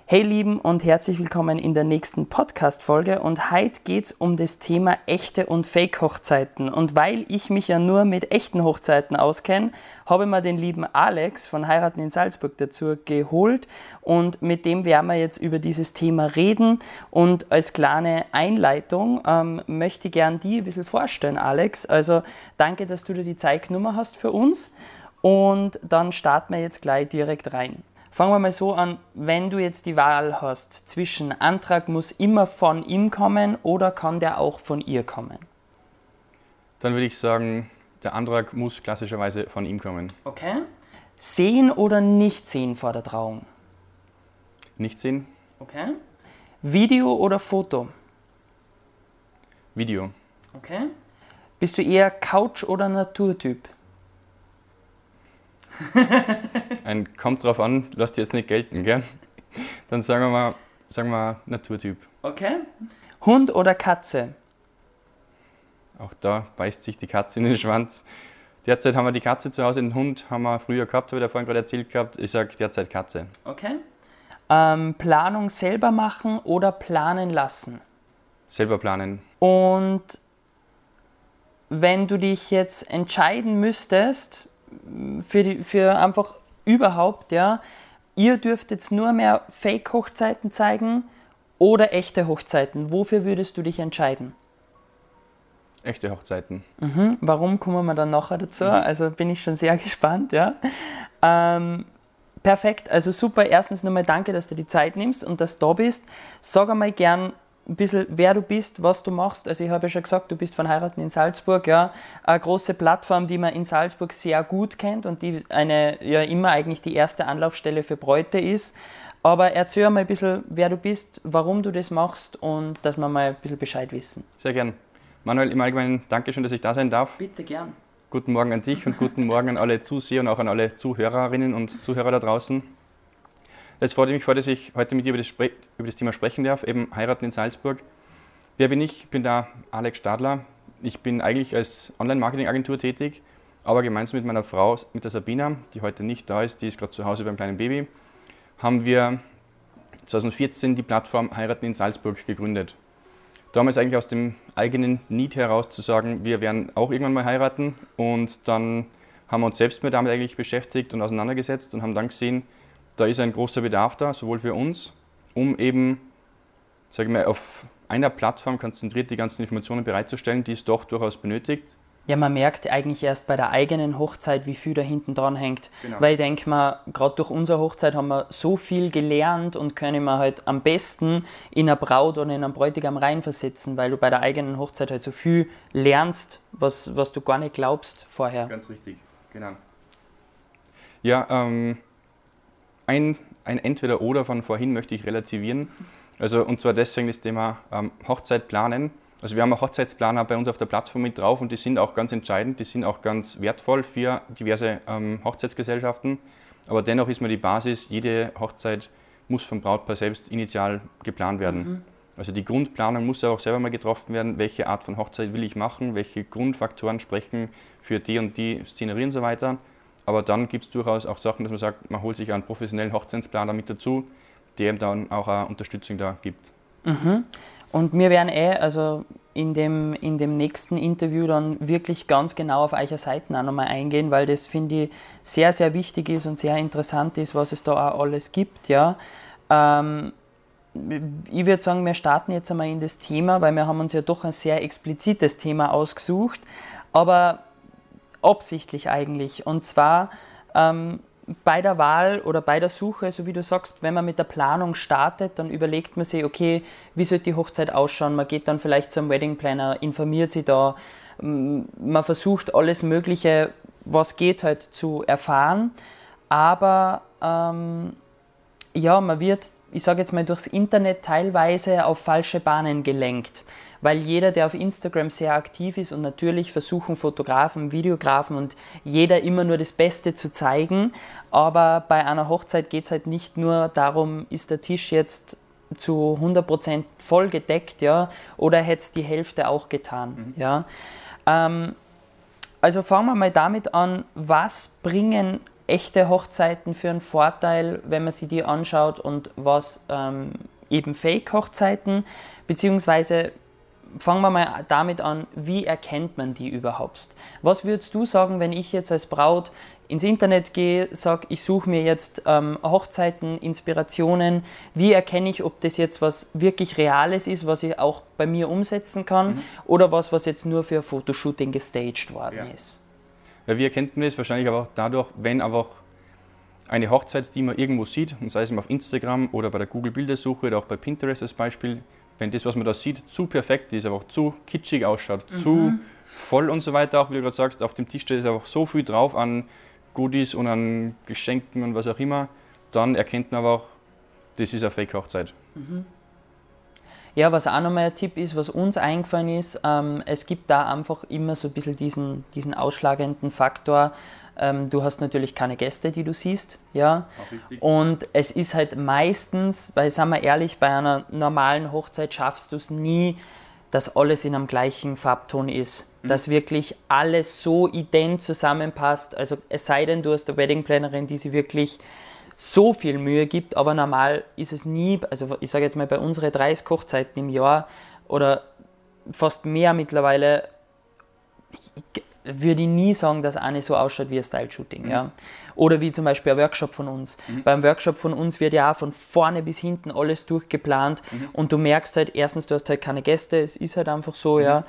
Hey Lieben und herzlich willkommen in der nächsten Podcast-Folge und heute geht es um das Thema echte und Fake-Hochzeiten. Und weil ich mich ja nur mit echten Hochzeiten auskenne, habe ich mir den lieben Alex von Heiraten in Salzburg dazu geholt und mit dem werden wir jetzt über dieses Thema reden. Und als kleine Einleitung möchte ich gerne dich ein bisschen vorstellen, Alex. Also danke, dass du dir die Zeit genommen hast für uns und dann starten wir jetzt gleich direkt rein. Fangen wir mal so an, wenn du jetzt die Wahl hast zwischen Antrag muss immer von ihm kommen oder kann der auch von ihr kommen? Dann würde ich sagen, der Antrag muss klassischerweise von ihm kommen. Okay. Sehen oder nicht sehen vor der Trauung? Nicht sehen? Okay. Video oder Foto? Video. Okay. Bist du eher Couch- oder Naturtyp? Kommt drauf an, lass dich jetzt nicht gelten, gell? Dann sagen wir Naturtyp. Okay. Hund oder Katze? Auch da beißt sich die Katze in den Schwanz. Derzeit haben wir die Katze zu Hause, den Hund haben wir früher gehabt, habe ich da vorhin gerade erzählt gehabt. Ich sage derzeit Katze. Okay. Planung selber machen oder planen lassen? Selber planen. Und wenn du dich jetzt entscheiden müsstest, für einfach überhaupt, ja, ihr dürft jetzt nur mehr Fake-Hochzeiten zeigen oder echte Hochzeiten. Wofür würdest du dich entscheiden? Echte Hochzeiten. Warum, kommen wir dann nachher dazu? Also bin ich schon sehr gespannt, ja. Perfekt, also super. Erstens nochmal danke, dass du die Zeit nimmst und dass du da bist. Sag einmal gern ein bisschen, wer du bist, was du machst. Also ich habe ja schon gesagt, du bist von Heiraten in Salzburg, ja, eine große Plattform, die man in Salzburg sehr gut kennt und die immer eigentlich die erste Anlaufstelle für Bräute ist. Aber erzähl mal ein bisschen, wer du bist, warum du das machst und dass wir mal ein bisschen Bescheid wissen. Sehr gern. Manuel, im Allgemeinen danke schön, dass ich da sein darf. Bitte gern. Guten Morgen an dich und guten Morgen an alle Zuseher und auch an alle Zuhörerinnen und Zuhörer da draußen. Es freut mich, dass ich heute mit dir über das Thema sprechen darf, eben Heiraten in Salzburg. Wer bin ich? Ich bin der Alex Stadler. Ich bin eigentlich als Online-Marketing-Agentur tätig, aber gemeinsam mit meiner Frau, mit der Sabina, die heute nicht da ist, die ist gerade zu Hause beim kleinen Baby, haben wir 2014 die Plattform Heiraten in Salzburg gegründet. Damals eigentlich aus dem eigenen Need heraus zu sagen, wir werden auch irgendwann mal heiraten, und dann haben wir uns selbst damit eigentlich beschäftigt und auseinandergesetzt und haben dann gesehen, da ist ein großer Bedarf da, sowohl für uns, um eben, sage ich mal, auf einer Plattform konzentriert die ganzen Informationen bereitzustellen, die es doch durchaus benötigt. Ja, man merkt eigentlich erst bei der eigenen Hochzeit, wie viel da hinten dran hängt. Genau. Weil ich denke mal, gerade durch unsere Hochzeit haben wir so viel gelernt und können wir halt am besten in eine Braut oder in einen Bräutigam reinversetzen, weil du bei der eigenen Hochzeit halt so viel lernst, was du gar nicht glaubst vorher. Ganz richtig, genau. Ja, ein Entweder-Oder von vorhin möchte ich relativieren. Also, und zwar deswegen das Thema Hochzeit planen. Also wir haben auch Hochzeitsplaner bei uns auf der Plattform mit drauf und die sind auch ganz entscheidend, die sind auch ganz wertvoll für diverse Hochzeitsgesellschaften. Aber dennoch ist mir die Basis, jede Hochzeit muss vom Brautpaar selbst initial geplant werden. Also die Grundplanung muss auch selber mal getroffen werden, welche Art von Hochzeit will ich machen, welche Grundfaktoren sprechen für die und die Szenerie und so weiter. Aber dann gibt es durchaus auch Sachen, dass man sagt, man holt sich einen professionellen Hochzeitsplaner mit dazu, der ihm dann auch eine Unterstützung da gibt. Und wir werden also in dem nächsten Interview dann wirklich ganz genau auf eure Seiten auch nochmal eingehen, weil das, finde ich, sehr, sehr wichtig ist und sehr interessant ist, was es da auch alles gibt. Ja. Ich würde sagen, wir starten jetzt einmal in das Thema, weil wir haben uns ja doch ein sehr explizites Thema ausgesucht, aber absichtlich eigentlich. Und zwar bei der Wahl oder bei der Suche, so wie du sagst, wenn man mit der Planung startet, dann überlegt man sich, okay, wie soll die Hochzeit ausschauen? Man geht dann vielleicht zum Wedding Planner, informiert sich da, man versucht alles Mögliche, was geht, halt zu erfahren. Aber man wird, ich sage jetzt mal, durchs Internet teilweise auf falsche Bahnen gelenkt. Weil jeder, der auf Instagram sehr aktiv ist und natürlich versuchen Fotografen, Videografen und jeder immer nur das Beste zu zeigen, aber bei einer Hochzeit geht es halt nicht nur darum, ist der Tisch jetzt zu 100% voll gedeckt, ja, oder hätte es die Hälfte auch getan. Ja. Also fangen wir mal damit an, was bringen echte Hochzeiten für einen Vorteil, wenn man sich die anschaut und was eben Fake-Hochzeiten, beziehungsweise fangen wir mal damit an, wie erkennt man die überhaupt? Was würdest du sagen, wenn ich jetzt als Braut ins Internet gehe, sage, ich suche mir jetzt Hochzeiten, Inspirationen, wie erkenne ich, ob das jetzt was wirklich Reales ist, was ich auch bei mir umsetzen kann, oder was jetzt nur für ein Fotoshooting gestaged worden ist? Ja, wie erkennt man das? Wahrscheinlich aber auch dadurch, wenn einfach eine Hochzeit, die man irgendwo sieht, und sei es auf Instagram oder bei der Google-Bildersuche oder auch bei Pinterest als Beispiel, wenn das, was man da sieht, zu perfekt ist, einfach zu kitschig ausschaut, zu voll und so weiter, auch wie du gerade sagst, auf dem Tisch steht einfach so viel drauf an Goodies und an Geschenken und was auch immer, dann erkennt man aber auch, das ist eine Fake-Hochzeit. Ja, was auch nochmal ein Tipp ist, was uns eingefallen ist, es gibt da einfach immer so ein bisschen diesen ausschlagenden Faktor. Du hast natürlich keine Gäste, die du siehst, ja. Und es ist halt meistens, weil, sagen wir ehrlich, bei einer normalen Hochzeit schaffst du es nie, dass alles in einem gleichen Farbton ist. Dass wirklich alles so ident zusammenpasst. Also es sei denn, du hast eine Weddingplanerin, die sich wirklich so viel Mühe gibt, aber normal ist es nie, also ich sage jetzt mal bei unseren 30 Hochzeiten im Jahr oder fast mehr mittlerweile, würde ich nie sagen, dass eine so ausschaut wie ein Style-Shooting. Ja? Oder wie zum Beispiel ein Workshop von uns. Beim Workshop von uns wird ja auch von vorne bis hinten alles durchgeplant und du merkst halt, erstens, du hast halt keine Gäste, es ist halt einfach so, ja.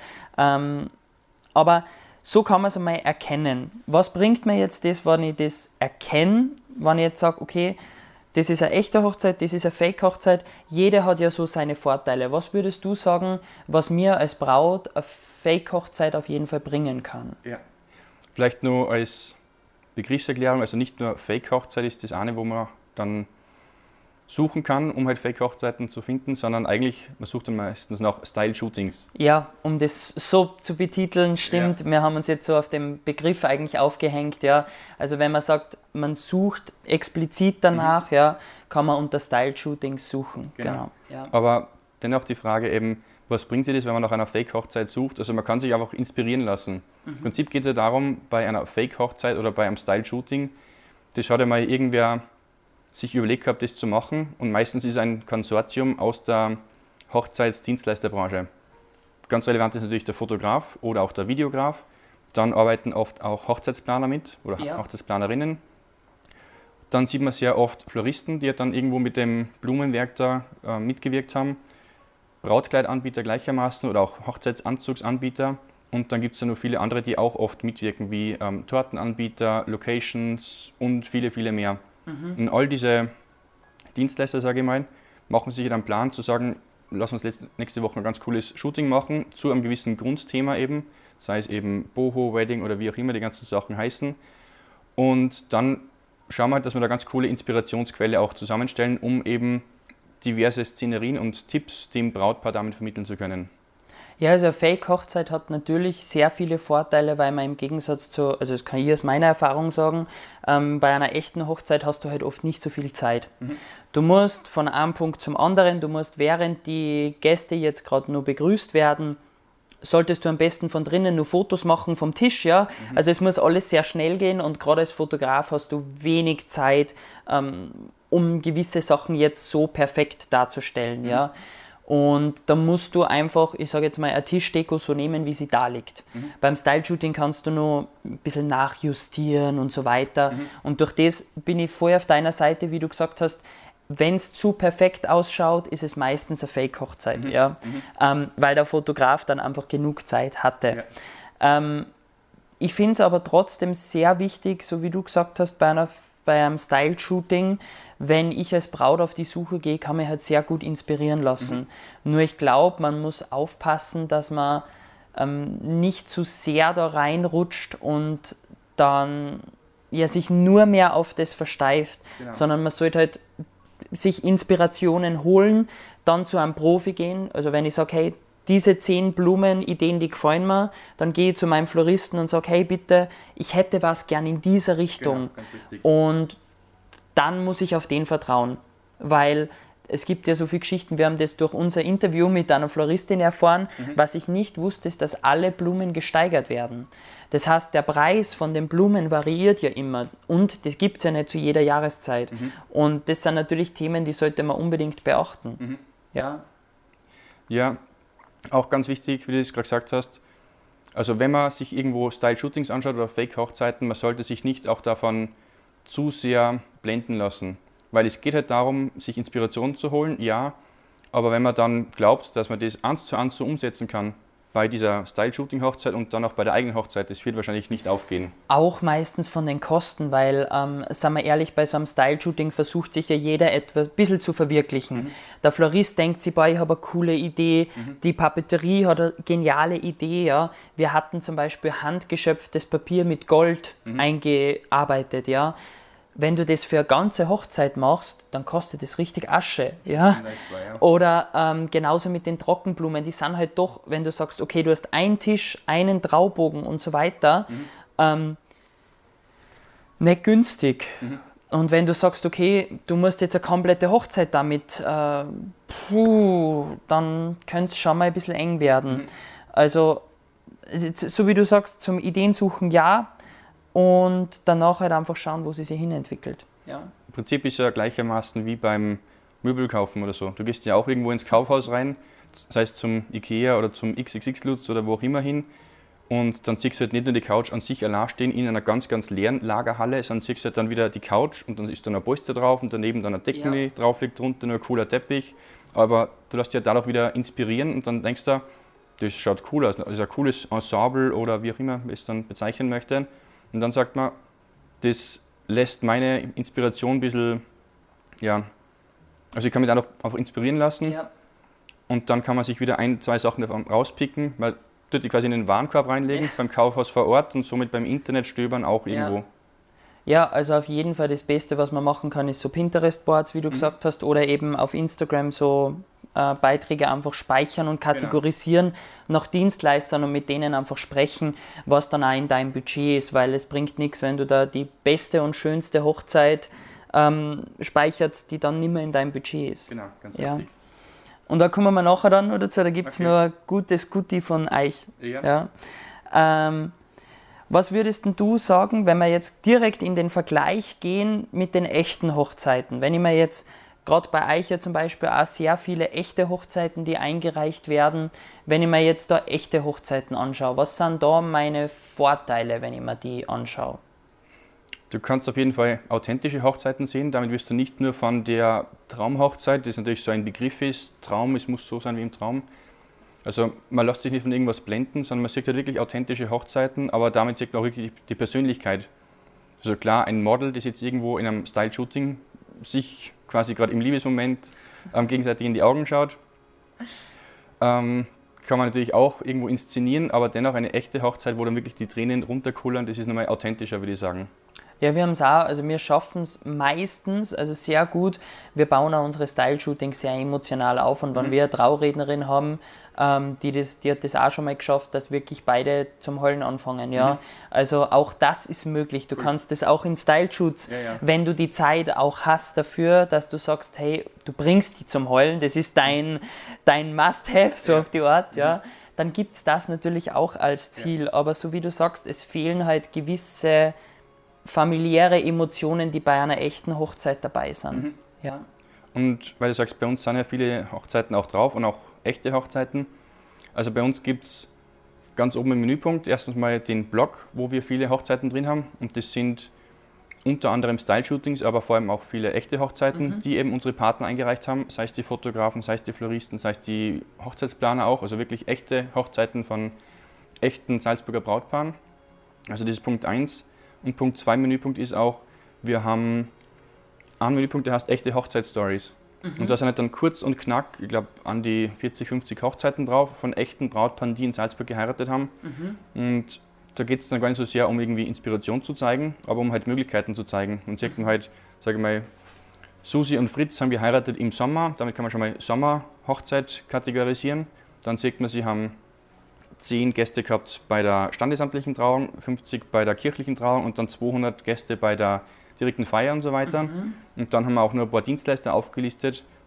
Aber so kann man es einmal erkennen. Was bringt mir jetzt das, wenn ich das erkenne, wenn ich jetzt sage, okay, das ist eine echte Hochzeit, das ist eine Fake-Hochzeit. Jeder hat ja so seine Vorteile. Was würdest du sagen, was mir als Braut eine Fake-Hochzeit auf jeden Fall bringen kann? Ja. Vielleicht nur als Begriffserklärung, also nicht nur Fake-Hochzeit ist das eine, wo man dann suchen kann, um halt Fake-Hochzeiten zu finden, sondern eigentlich, man sucht dann meistens nach Style-Shootings. Ja, um das so zu betiteln, stimmt. Ja. Wir haben uns jetzt so auf dem Begriff eigentlich aufgehängt, ja. Also wenn man sagt, man sucht explizit danach, ja, kann man unter Style-Shootings suchen. Genau. Ja. Aber dennoch die Frage eben, was bringt sich das, wenn man nach einer Fake-Hochzeit sucht? Also man kann sich einfach inspirieren lassen. Im Prinzip geht es ja darum, bei einer Fake-Hochzeit oder bei einem Style-Shooting, das hat ja mal irgendwer sich überlegt gehabt, das zu machen, und meistens ist ein Konsortium aus der Hochzeitsdienstleisterbranche. Ganz relevant ist natürlich der Fotograf oder auch der Videograf. Dann arbeiten oft auch Hochzeitsplaner mit oder Hochzeitsplanerinnen. Dann sieht man sehr oft Floristen, die dann irgendwo mit dem Blumenwerk da mitgewirkt haben. Brautkleidanbieter gleichermaßen oder auch Hochzeitsanzugsanbieter. Und dann gibt es ja noch viele andere, die auch oft mitwirken, wie Tortenanbieter, Locations und viele, viele mehr. Und all diese Dienstleister, sage ich mal, machen sich einen Plan zu sagen, lass uns nächste Woche ein ganz cooles Shooting machen zu einem gewissen Grundthema eben, sei es eben Boho, Wedding oder wie auch immer die ganzen Sachen heißen. Und dann schauen wir halt, dass wir da ganz coole Inspirationsquelle auch zusammenstellen, um eben diverse Szenerien und Tipps dem Brautpaar damit vermitteln zu können. Ja, also eine Fake-Hochzeit hat natürlich sehr viele Vorteile, weil man im Gegensatz zu, also das kann ich aus meiner Erfahrung sagen, bei einer echten Hochzeit hast du halt oft nicht so viel Zeit. Du musst von einem Punkt zum anderen, du musst während die Gäste jetzt gerade nur begrüßt werden, solltest du am besten von drinnen nur Fotos machen vom Tisch, ja. Also es muss alles sehr schnell gehen und gerade als Fotograf hast du wenig Zeit, um gewisse Sachen jetzt so perfekt darzustellen, ja. Und da musst du einfach, ich sage jetzt mal, eine Tischdeko so nehmen, wie sie da liegt. Beim Style-Shooting kannst du nur ein bisschen nachjustieren und so weiter. Und durch das bin ich voll auf deiner Seite, wie du gesagt hast, wenn es zu perfekt ausschaut, ist es meistens eine Fake-Hochzeit, ja? Weil der Fotograf dann einfach genug Zeit hatte. Ja. Ich finde es aber trotzdem sehr wichtig, so wie du gesagt hast, bei einem Style-Shooting, wenn ich als Braut auf die Suche gehe, kann man halt sehr gut inspirieren lassen. Nur ich glaube, man muss aufpassen, dass man nicht zu sehr da reinrutscht und dann ja, sich nur mehr auf das versteift, sondern man sollte halt sich Inspirationen holen, dann zu einem Profi gehen. Also wenn ich sage, hey, diese 10 Blumenideen, die gefallen mir, dann gehe ich zu meinem Floristen und sage, hey bitte, ich hätte was gern in dieser Richtung. Und dann muss ich auf den vertrauen, weil es gibt ja so viele Geschichten, wir haben das durch unser Interview mit einer Floristin erfahren. Was ich nicht wusste, ist, dass alle Blumen gesteigert werden. Das heißt, der Preis von den Blumen variiert ja immer und das gibt es ja nicht zu jeder Jahreszeit. Und das sind natürlich Themen, die sollte man unbedingt beachten. Ja. Ja, auch ganz wichtig, wie du es gerade gesagt hast, also wenn man sich irgendwo Style-Shootings anschaut oder Fake-Hochzeiten, man sollte sich nicht auch davon zu sehr blenden lassen. Weil es geht halt darum, sich Inspiration zu holen, ja, aber wenn man dann glaubt, dass man das 1:1 so umsetzen kann bei dieser Style-Shooting-Hochzeit und dann auch bei der eigenen Hochzeit, das wird wahrscheinlich nicht aufgehen. Auch meistens von den Kosten, weil, sagen wir ehrlich, bei so einem Style-Shooting versucht sich ja jeder etwas ein bisschen zu verwirklichen. Der Florist denkt sich, boah, ich habe eine coole Idee, die Papeterie hat eine geniale Idee. Ja. Wir hatten zum Beispiel handgeschöpftes Papier mit Gold eingearbeitet. Ja. Wenn du das für eine ganze Hochzeit machst, dann kostet das richtig Asche. Ja? Oder genauso mit den Trockenblumen, die sind halt doch, wenn du sagst, okay, du hast einen Tisch, einen Traubogen und so weiter, nicht günstig. Und wenn du sagst, okay, du musst jetzt eine komplette Hochzeit damit, dann könnte es schon mal ein bisschen eng werden. Also, so wie du sagst, zum Ideensuchen ja, und danach halt einfach schauen, wo sie sich hinentwickelt. Ja. Im Prinzip ist ja gleichermaßen wie beim Möbelkaufen oder so. Du gehst ja auch irgendwo ins Kaufhaus rein, sei es zum Ikea oder zum XXX-Lutz oder wo auch immer hin, und dann siehst du halt nicht nur die Couch an sich allein stehen in einer ganz, ganz leeren Lagerhalle, sondern siehst du halt dann wieder die Couch und dann ist da eine Polster drauf und daneben dann ein Deckel drauf liegt, drunter nur ein cooler Teppich. Aber du lässt dich ja dadurch wieder inspirieren und dann denkst du, das schaut cool aus, das ist ein cooles Ensemble oder wie auch immer man es dann bezeichnen möchte. Und dann sagt man, das lässt meine Inspiration ein bisschen, ja, also ich kann mich da noch einfach inspirieren lassen. Ja. Und dann kann man sich wieder 1, 2 Sachen davon rauspicken, weil dort die quasi in den Warenkorb reinlegen, beim Kaufhaus vor Ort und somit beim Internet stöbern auch irgendwo. Ja, also auf jeden Fall das Beste, was man machen kann, ist so Pinterest-Boards, wie du gesagt hast, oder eben auf Instagram so Beiträge einfach speichern und kategorisieren nach Dienstleistern und mit denen einfach sprechen, was dann auch in deinem Budget ist, weil es bringt nichts, wenn du da die beste und schönste Hochzeit speicherst, die dann nicht mehr in deinem Budget ist. Genau, ganz wichtig. Und da kommen wir nachher dann noch dazu, da gibt es noch ein gutes Goodie von euch. Ja. Was würdest denn du sagen, wenn wir jetzt direkt in den Vergleich gehen mit den echten Hochzeiten? Wenn ich mir jetzt gerade bei euch ja zum Beispiel auch sehr viele echte Hochzeiten, die eingereicht werden. Wenn ich mir jetzt da echte Hochzeiten anschaue, was sind da meine Vorteile, wenn ich mir die anschaue? Du kannst auf jeden Fall authentische Hochzeiten sehen. Damit wirst du nicht nur von der Traumhochzeit, das natürlich so ein Begriff ist, Traum, es muss so sein wie im Traum. Also man lässt sich nicht von irgendwas blenden, sondern man sieht halt wirklich authentische Hochzeiten, aber damit sieht man auch wirklich die Persönlichkeit. Also klar, ein Model, das jetzt irgendwo in einem Style-Shooting sich quasi gerade im Liebesmoment gegenseitig in die Augen schaut, kann man natürlich auch irgendwo inszenieren, aber dennoch eine echte Hochzeit, wo dann wirklich die Tränen runterkullern, das ist nochmal authentischer, würde ich sagen. Ja, wir haben es auch, also wir schaffen es meistens, also sehr gut, wir bauen auch unsere Style-Shootings sehr emotional auf und wenn wir eine Traurednerin haben, die hat das auch schon mal geschafft, dass wirklich beide zum Heulen anfangen, ja. Also auch das ist möglich, du kannst das auch in Style-Shoots, wenn du die Zeit auch hast dafür, dass du sagst, hey, du bringst die zum Heulen, das ist dein Must-Have, so auf die Art, ja, dann gibt es das natürlich auch als Ziel, aber so wie du sagst, es fehlen halt gewisse familiäre Emotionen, die bei einer echten Hochzeit dabei sind. Ja. Und weil du sagst, bei uns sind ja viele Hochzeiten auch drauf und auch echte Hochzeiten. Also bei uns gibt es ganz oben im Menüpunkt erstens mal den Blog, wo wir viele Hochzeiten drin haben. Und das sind unter anderem Style-Shootings, aber vor allem auch viele echte Hochzeiten, die eben unsere Partner eingereicht haben. Sei es die Fotografen, sei es die Floristen, sei es die Hochzeitsplaner auch. Also wirklich echte Hochzeiten von echten Salzburger Brautpaaren. Also das ist Punkt 1. Und Punkt 2 Menüpunkt ist auch, wir haben einen Menüpunkt, der heißt echte Hochzeitsstories. Und da sind halt dann kurz und knack, ich glaube, an die 40, 50 Hochzeiten drauf von echten Brautpaaren, die in Salzburg geheiratet haben. Und da geht es dann gar nicht so sehr um irgendwie Inspiration zu zeigen, aber um halt Möglichkeiten zu zeigen. Und sieht man halt, sage ich mal, Susi und Fritz haben geheiratet im Sommer, damit kann man schon mal Sommerhochzeit kategorisieren. Dann sieht man, sie haben 10 Gäste gehabt bei der standesamtlichen Trauung, 50 bei der kirchlichen Trauung und dann 200 Gäste bei der direkten Feier und so weiter. Und dann haben wir auch nur ein paar Dienstleister aufgelistet,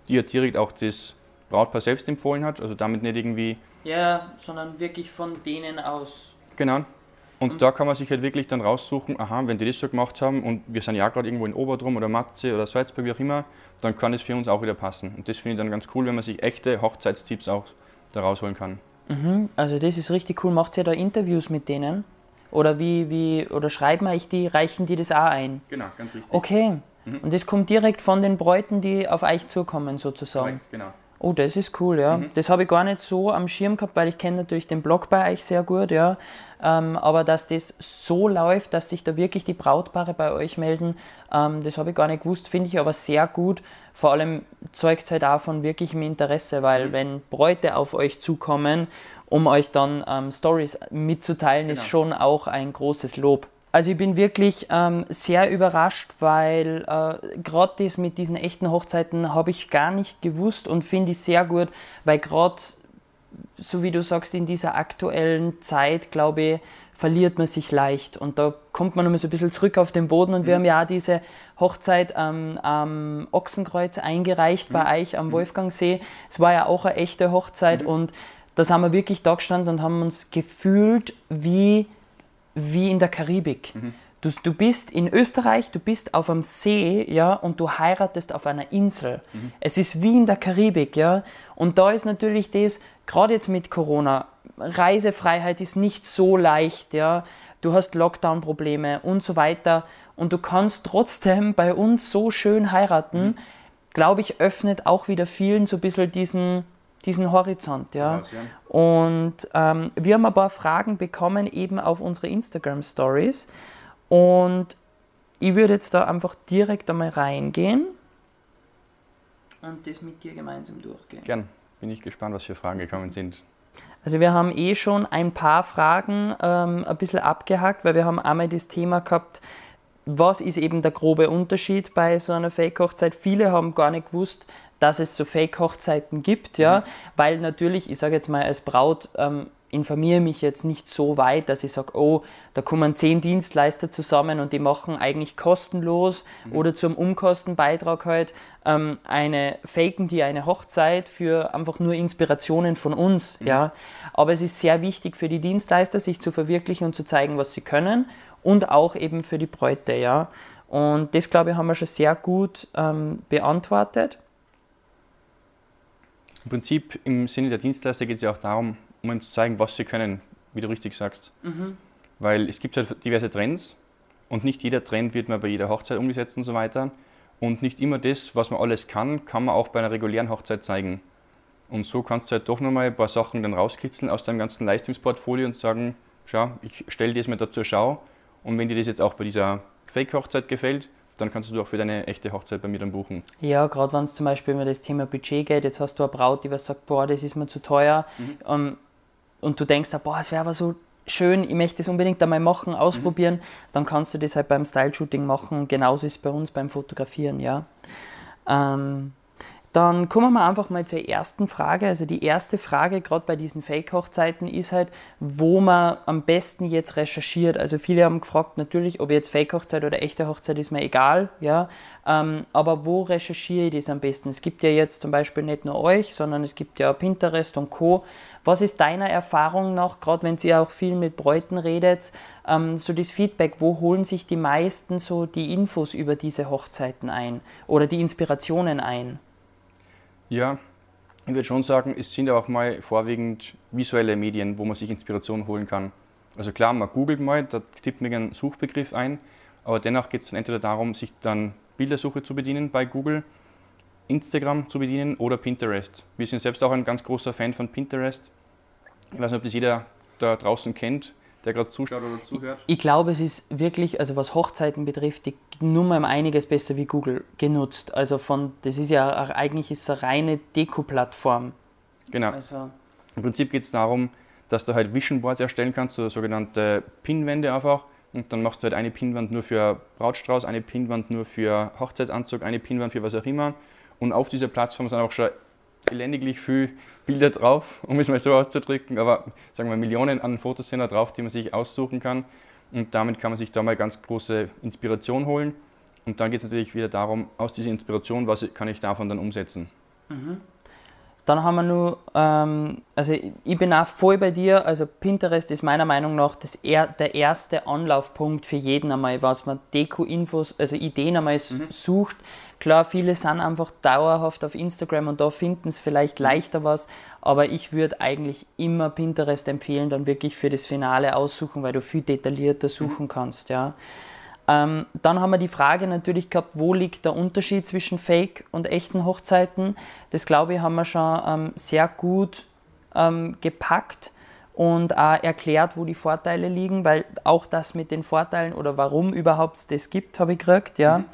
die ja direkt auch das Brautpaar selbst empfohlen hat, also damit nicht irgendwie... Ja, sondern wirklich von denen aus. Genau. Und da kann man sich halt wirklich dann raussuchen, aha, wenn die das so gemacht haben und wir sind ja gerade irgendwo in Oberdrum oder Matze oder Salzburg, wie auch immer, dann kann es für uns auch wieder passen. Und das finde ich dann ganz cool, wenn man sich echte Hochzeitstipps auch da rausholen kann. Also das ist richtig cool. Macht ihr da Interviews mit denen? Oder oder schreiben euch die, reichen die das auch ein? Genau, ganz richtig. Okay. Und das kommt direkt von den Bräuten, die auf euch zukommen, sozusagen. Korrekt, genau. Oh, das ist cool, ja. Das habe ich gar nicht so am Schirm gehabt, weil ich kenne natürlich den Blog bei euch sehr gut, ja. Aber dass das so läuft, dass sich da wirklich die Brautpaare bei euch melden, das habe ich gar nicht gewusst, finde ich aber sehr gut. Vor allem zeugt es halt auch von wirklichem Interesse, weil wenn Bräute auf euch zukommen, um euch dann Stories mitzuteilen, ist schon auch ein großes Lob. Also ich bin wirklich sehr überrascht, weil gerade das mit diesen echten Hochzeiten habe ich gar nicht gewusst und finde ich sehr gut, weil gerade, so wie du sagst, in dieser aktuellen Zeit, glaube ich, verliert man sich leicht und da kommt man nochmal so ein bisschen zurück auf den Boden und wir haben ja auch diese Hochzeit am Ochsenkreuz eingereicht bei euch am Wolfgangsee. Es war ja auch eine echte Hochzeit und da sind wir wirklich da gestanden und haben uns gefühlt wie in der Karibik. Du bist in Österreich, du bist auf einem See, ja, und du heiratest auf einer Insel. Es ist wie in der Karibik, ja. Und da ist natürlich das, gerade jetzt mit Corona, Reisefreiheit ist nicht so leicht, ja. Du hast Lockdown-Probleme und so weiter. Und du kannst trotzdem bei uns so schön heiraten. Glaube ich, öffnet auch wieder vielen so ein bisschen diesen Horizont, ja. Und wir haben ein paar Fragen bekommen, eben auf unsere Instagram-Stories. Und ich würde jetzt da einfach direkt einmal reingehen und das mit dir gemeinsam durchgehen. Gern. Bin ich gespannt, was für Fragen gekommen sind. Also wir haben schon ein paar Fragen ein bisschen abgehakt, weil wir haben einmal das Thema gehabt, was ist eben der grobe Unterschied bei so einer Fake-Hochzeit. Viele haben gar nicht gewusst, dass es so Fake-Hochzeiten gibt, ja, weil natürlich, ich sage jetzt mal als Braut, informiere mich jetzt nicht so weit, dass ich sage, oh, da kommen 10 Dienstleister zusammen und die machen eigentlich kostenlos oder zum Umkostenbeitrag halt faken die eine Hochzeit für einfach nur Inspirationen von uns, ja. Aber es ist sehr wichtig für die Dienstleister, sich zu verwirklichen und zu zeigen, was sie können und auch eben für die Bräute, ja. Und das, glaube ich, haben wir schon sehr gut beantwortet. Im Prinzip im Sinne der Dienstleister geht es ja auch darum, um ihnen zu zeigen, was sie können, wie du richtig sagst. Weil es gibt halt diverse Trends und nicht jeder Trend wird mal bei jeder Hochzeit umgesetzt und so weiter. Und nicht immer das, was man alles kann, kann man auch bei einer regulären Hochzeit zeigen. Und so kannst du halt doch nochmal ein paar Sachen dann rauskitzeln aus deinem ganzen Leistungsportfolio und sagen, schau, ich stelle das mir da zur Schau und wenn dir das jetzt auch bei dieser Fake-Hochzeit gefällt, dann kannst du auch für deine echte Hochzeit bei mir dann buchen. Ja, gerade wenn es zum Beispiel um das Thema Budget geht, jetzt hast du eine Braut, die was sagt, boah, das ist mir zu teuer und du denkst, boah, es wäre aber so schön, ich möchte das unbedingt einmal machen, ausprobieren, dann kannst du das halt beim Style-Shooting machen. Genauso ist es bei uns beim Fotografieren, ja. Dann kommen wir einfach mal zur ersten Frage. Also die erste Frage, gerade bei diesen Fake-Hochzeiten, ist halt, wo man am besten jetzt recherchiert. Also viele haben gefragt, natürlich, ob jetzt Fake-Hochzeit oder echte Hochzeit, ist mir egal, ja. Aber wo recherchiere ich das am besten? Es gibt ja jetzt zum Beispiel nicht nur euch, sondern es gibt ja Pinterest und Co. Was ist deiner Erfahrung nach, gerade wenn ihr auch viel mit Bräuten redet, so das Feedback, wo holen sich die meisten so die Infos über diese Hochzeiten ein oder die Inspirationen ein? Ja, ich würde schon sagen, es sind auch mal vorwiegend visuelle Medien, wo man sich Inspiration holen kann. Also klar, man googelt mal, da tippt man einen Suchbegriff ein, aber dennoch geht es dann entweder darum, sich dann Bildersuche zu bedienen bei Google, Instagram zu bedienen oder Pinterest. Wir sind selbst auch ein ganz großer Fan von Pinterest. Ich weiß nicht, ob das jeder da draußen kennt, der gerade zuschaut oder zuhört. Ich glaube, es ist wirklich, also was Hochzeiten betrifft, die Nummer um einiges besser wie Google genutzt. Also das ist ja eigentlich eine reine Deko-Plattform. Genau. Also Im Prinzip geht es darum, dass du halt Vision Boards erstellen kannst, so sogenannte Pinwände einfach. Und dann machst du halt eine Pinwand nur für Brautstrauß, eine Pinwand nur für Hochzeitsanzug, eine Pinwand für was auch immer. Und auf dieser Plattform sind auch schon elendiglich viele Bilder drauf, um es mal so auszudrücken, aber sagen wir Millionen an Fotos sind da drauf, die man sich aussuchen kann und damit kann man sich da mal ganz große Inspiration holen und dann geht es natürlich wieder darum, aus dieser Inspiration, was kann ich davon dann umsetzen. Dann haben wir nur, also ich bin auch voll bei dir, also Pinterest ist meiner Meinung nach der erste Anlaufpunkt für jeden einmal, was man Deko-Infos, also Ideen einmal sucht. Klar, viele sind einfach dauerhaft auf Instagram und da finden es vielleicht leichter was, aber ich würde eigentlich immer Pinterest empfehlen, dann wirklich für das Finale aussuchen, weil du viel detaillierter suchen kannst, ja. Dann haben wir die Frage natürlich gehabt, wo liegt der Unterschied zwischen Fake und echten Hochzeiten. Das, glaube ich, haben wir schon sehr gut gepackt und auch erklärt, wo die Vorteile liegen, weil auch das mit den Vorteilen oder warum überhaupt das gibt, habe ich gekriegt. Ja.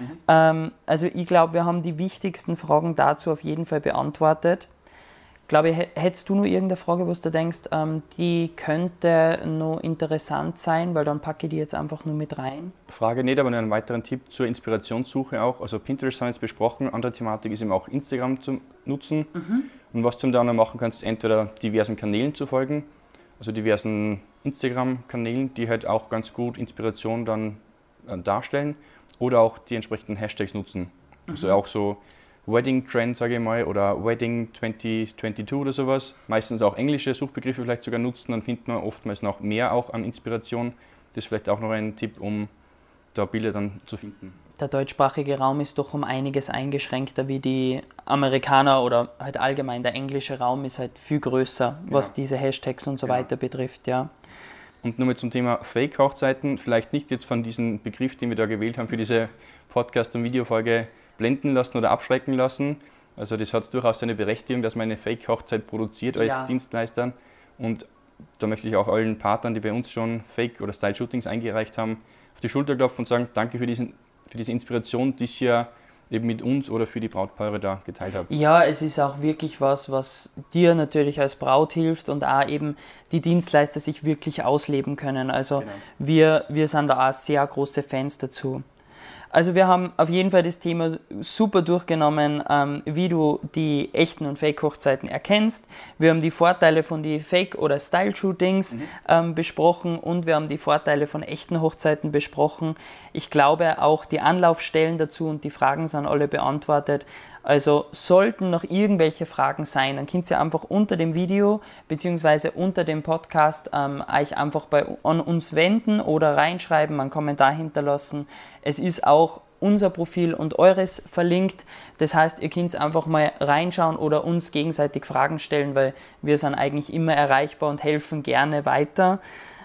Also ich glaube, wir haben die wichtigsten Fragen dazu auf jeden Fall beantwortet. Glaube ich, hättest du noch irgendeine Frage, wo du denkst, die könnte noch interessant sein, weil dann packe ich die jetzt einfach nur mit rein? Frage nicht, aber nur einen weiteren Tipp zur Inspirationssuche auch. Also Pinterest haben wir jetzt besprochen, andere Thematik ist eben auch Instagram zu nutzen. Und was du da noch machen kannst, ist entweder diversen Kanälen zu folgen, also diversen Instagram-Kanälen, die halt auch ganz gut Inspiration dann darstellen, oder auch die entsprechenden Hashtags nutzen. Also auch so Wedding Trend, sage ich mal, oder Wedding 2022 oder sowas. Meistens auch englische Suchbegriffe vielleicht sogar nutzen, dann findet man oftmals noch mehr auch an Inspiration. Das ist vielleicht auch noch ein Tipp, um da Bilder dann zu finden. Der deutschsprachige Raum ist doch um einiges eingeschränkter wie die Amerikaner oder halt allgemein der englische Raum ist halt viel größer, was diese Hashtags und so weiter betrifft, ja. Und nur mal zum Thema Fake-Hochzeiten, vielleicht nicht jetzt von diesem Begriff, den wir da gewählt haben für diese Podcast- und Videofolge, blenden lassen oder abschrecken lassen. Also das hat durchaus eine Berechtigung, dass man eine Fake-Hochzeit produziert als Dienstleister. Und da möchte ich auch allen Partnern, die bei uns schon Fake- oder Style-Shootings eingereicht haben, auf die Schulter klopfen und sagen, danke für diese Inspiration, die ihr eben mit uns oder für die Brautpaare da geteilt habt. Ja, es ist auch wirklich was dir natürlich als Braut hilft und auch eben die Dienstleister sich wirklich ausleben können. Also wir sind da auch sehr große Fans dazu. Also wir haben auf jeden Fall das Thema super durchgenommen, wie du die echten und Fake-Hochzeiten erkennst. Wir haben die Vorteile von den Fake- oder Style-Shootings besprochen und wir haben die Vorteile von echten Hochzeiten besprochen. Ich glaube auch die Anlaufstellen dazu und die Fragen sind alle beantwortet. Also sollten noch irgendwelche Fragen sein, dann könnt ihr einfach unter dem Video bzw. unter dem Podcast euch einfach an uns wenden oder reinschreiben, einen Kommentar hinterlassen. Es ist auch unser Profil und eures verlinkt. Das heißt, ihr könnt einfach mal reinschauen oder uns gegenseitig Fragen stellen, weil wir sind eigentlich immer erreichbar und helfen gerne weiter.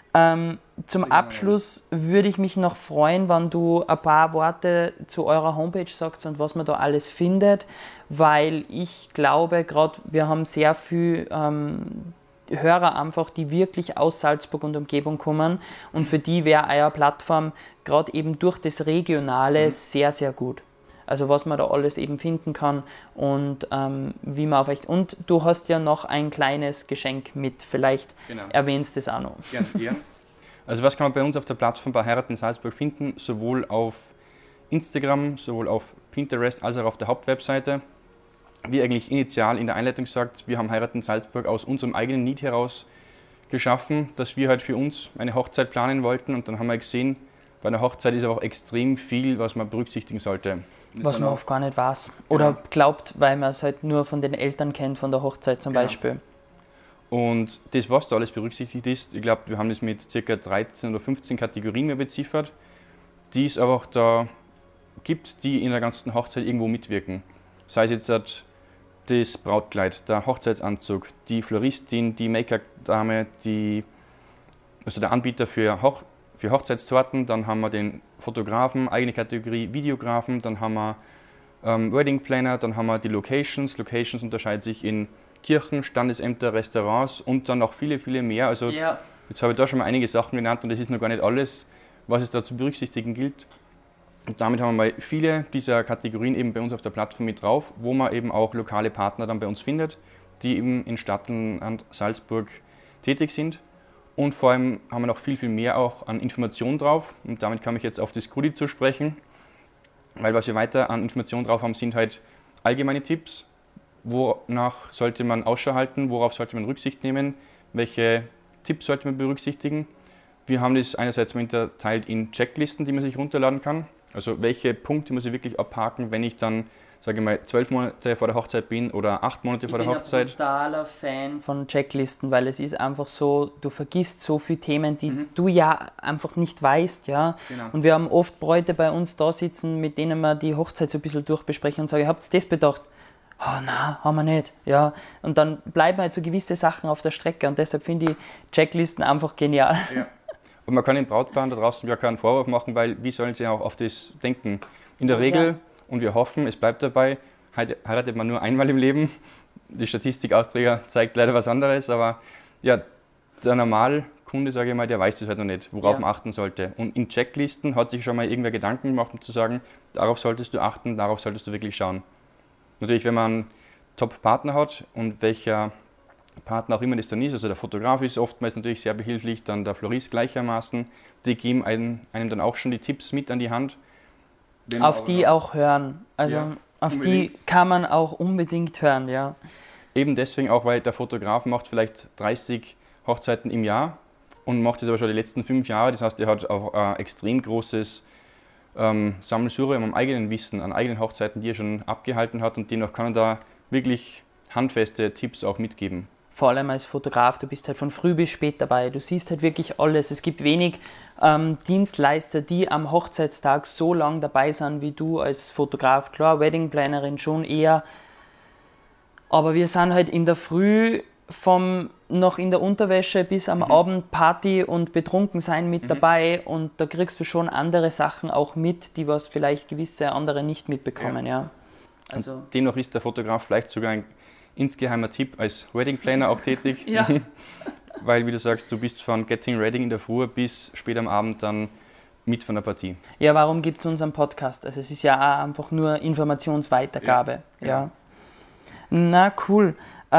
Zum Abschluss würde ich mich noch freuen, wenn du ein paar Worte zu eurer Homepage sagst und was man da alles findet, weil ich glaube, gerade wir haben sehr viele Hörer einfach, die wirklich aus Salzburg und Umgebung kommen und für die wäre eure Plattform gerade eben durch das Regionale sehr, sehr gut. Also was man da alles eben finden kann und wie man auf euch... Und du hast ja noch ein kleines Geschenk mit, vielleicht erwähnst du es auch noch. Gerne. Also was kann man bei uns auf der Plattform bei Heiraten in Salzburg finden? Sowohl auf Instagram, sowohl auf Pinterest als auch auf der Hauptwebseite. Wie eigentlich initial in der Einleitung sagt, wir haben Heiraten in Salzburg aus unserem eigenen Need heraus geschaffen, dass wir halt für uns eine Hochzeit planen wollten und dann haben wir gesehen, bei einer Hochzeit ist auch extrem viel, was man berücksichtigen sollte. Was man oft gar nicht weiß. Oder glaubt, weil man es halt nur von den Eltern kennt, von der Hochzeit zum Beispiel. Und das, was da alles berücksichtigt ist, ich glaube, wir haben das mit ca. 13 oder 15 Kategorien mehr beziffert, die es aber auch da gibt, die in der ganzen Hochzeit irgendwo mitwirken. Sei es jetzt das Brautkleid, der Hochzeitsanzug, die Floristin, die Make-up-Dame, also der Anbieter für Hochzeitstorten, dann haben wir den Fotografen, eigene Kategorie Videografen, dann haben wir Wedding Planner, dann haben wir die Locations. Locations unterscheiden sich in Kirchen, Standesämter, Restaurants und dann noch viele, viele mehr. Also jetzt habe ich da schon mal einige Sachen genannt und das ist noch gar nicht alles, was es da zu berücksichtigen gilt. Und damit haben wir mal viele dieser Kategorien eben bei uns auf der Plattform mit drauf, wo man eben auch lokale Partner dann bei uns findet, die eben in Stadteln und Salzburg tätig sind. Und vor allem haben wir noch viel, viel mehr auch an Informationen drauf und damit komme ich jetzt auf das Goodie zu sprechen, weil was wir weiter an Informationen drauf haben, sind halt allgemeine Tipps, wonach sollte man Ausschau halten, worauf sollte man Rücksicht nehmen, welche Tipps sollte man berücksichtigen. Wir haben das einerseits mal unterteilt in Checklisten, die man sich runterladen kann, also welche Punkte muss ich wirklich abhaken, wenn ich dann sage ich mal, 12 Monate vor der Hochzeit bin oder 8 Monate vor der Hochzeit. Ich bin ein totaler Fan von Checklisten, weil es ist einfach so, du vergisst so viele Themen, die du ja einfach nicht weißt. Ja? Genau. Und wir haben oft Bräute bei uns da sitzen, mit denen wir die Hochzeit so ein bisschen durchbesprechen und sagen, habt ihr das bedacht? Oh nein, haben wir nicht. Ja? Und dann bleiben halt so gewisse Sachen auf der Strecke und deshalb finde ich Checklisten einfach genial. Ja. Und man kann den Brautpaaren da draußen ja keinen Vorwurf machen, weil wie sollen sie auch auf das denken? In der Regel, und wir hoffen, es bleibt dabei, heiratet man nur einmal im Leben. Die Statistikausträger zeigt leider was anderes, aber ja, der Normalkunde, sage ich mal, der weiß das halt noch nicht, worauf man achten sollte. Und in Checklisten hat sich schon mal irgendwer Gedanken gemacht, um zu sagen, darauf solltest du achten, darauf solltest du wirklich schauen. Natürlich, wenn man einen Top-Partner hat und welcher Partner auch immer das dann ist, also der Fotograf ist oftmals natürlich sehr behilflich, dann der Florist gleichermaßen, die geben einem dann auch schon die Tipps mit an die Hand. Auf die auch hören, also auf unbedingt. Die kann man auch unbedingt hören, ja. Eben deswegen auch, weil der Fotograf macht vielleicht 30 Hochzeiten im Jahr und macht das aber schon die letzten 5 Jahre, das heißt, er hat auch ein extrem großes Sammelsurium am eigenen Wissen, an eigenen Hochzeiten, die er schon abgehalten hat und demnach kann er da wirklich handfeste Tipps auch mitgeben. Vor allem als Fotograf, du bist halt von früh bis spät dabei, du siehst halt wirklich alles. Es gibt wenig Dienstleister, die am Hochzeitstag so lang dabei sind wie du als Fotograf. Klar, Weddingplanerin schon eher, aber wir sind halt in der Früh vom noch in der Unterwäsche bis am Abend Party und betrunken sein mit dabei und da kriegst du schon andere Sachen auch mit, die was vielleicht gewisse andere nicht mitbekommen. Ja. Also und dennoch ist der Fotograf vielleicht sogar ein insgeheimer Tipp als Wedding Planner auch tätig, weil wie du sagst, du bist von Getting Ready in der Früh bis spät am Abend dann mit von der Partie. Ja, warum gibt es unseren Podcast? Also es ist ja auch einfach nur Informationsweitergabe. Ja. Na cool.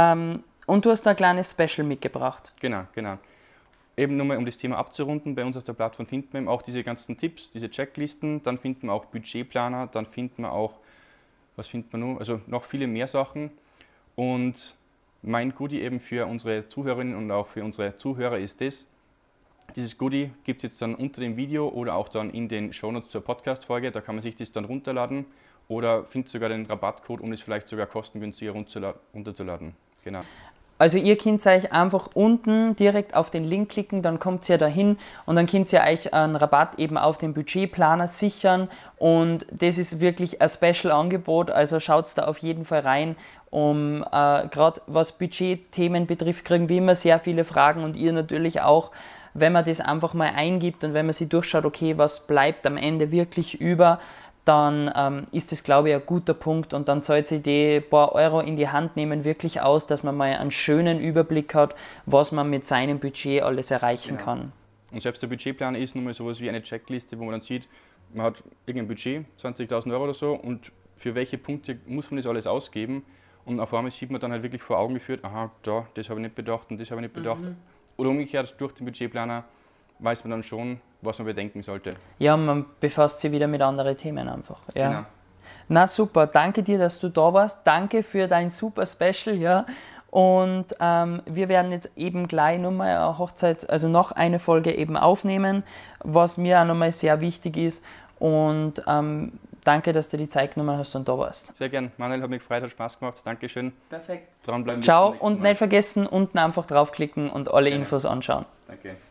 Und du hast ein kleines Special mitgebracht. Genau. Eben nur mal, um das Thema abzurunden, bei uns auf der Plattform finden wir auch diese ganzen Tipps, diese Checklisten, dann finden wir auch Budgetplaner, dann finden wir auch, was finden wir noch? Also noch viele mehr Sachen. Und mein Goodie eben für unsere Zuhörerinnen und auch für unsere Zuhörer ist das. Dieses Goodie gibt es jetzt dann unter dem Video oder auch dann in den Shownotes zur Podcast-Folge. Da kann man sich das dann runterladen oder findet sogar den Rabattcode, um es vielleicht sogar kostengünstiger runterzuladen. Genau. Also ihr könnt euch einfach unten direkt auf den Link klicken, dann kommt ihr dahin und dann könnt ihr euch einen Rabatt eben auf den Budgetplaner sichern und das ist wirklich ein Special-Angebot, also schaut da auf jeden Fall rein. Gerade was Budgetthemen betrifft, kriegen wir immer sehr viele Fragen und ihr natürlich auch, wenn man das einfach mal eingibt und wenn man sich durchschaut, okay, was bleibt am Ende wirklich über, dann ist das, glaube ich, ein guter Punkt und dann zahlt sich die paar Euro in die Hand nehmen wirklich aus, dass man mal einen schönen Überblick hat, was man mit seinem Budget alles erreichen kann. Und selbst der Budgetplan ist nun mal sowas wie eine Checkliste, wo man dann sieht, man hat irgendein Budget, 20.000 Euro oder so und für welche Punkte muss man das alles ausgeben und auf einmal sieht man dann halt wirklich vor Augen geführt, aha, da, das habe ich nicht bedacht und das habe ich nicht bedacht. Oder umgekehrt, durch den Budgetplaner weiß man dann schon, was man bedenken sollte. Ja, man befasst sich wieder mit anderen Themen einfach. Ja. Genau. Na super, danke dir, dass du da warst. Danke für dein super Special. Ja. Und wir werden jetzt eben gleich nochmal eine Hochzeit, also noch eine Folge eben aufnehmen, was mir auch nochmal sehr wichtig ist. Und danke, dass du die Zeit genommen hast und da warst. Sehr gern. Manuel, hat mich gefreut, hat Spaß gemacht. Dankeschön. Perfekt. Dranbleiben. Ciao und nicht vergessen, unten einfach draufklicken und alle Infos anschauen. Danke.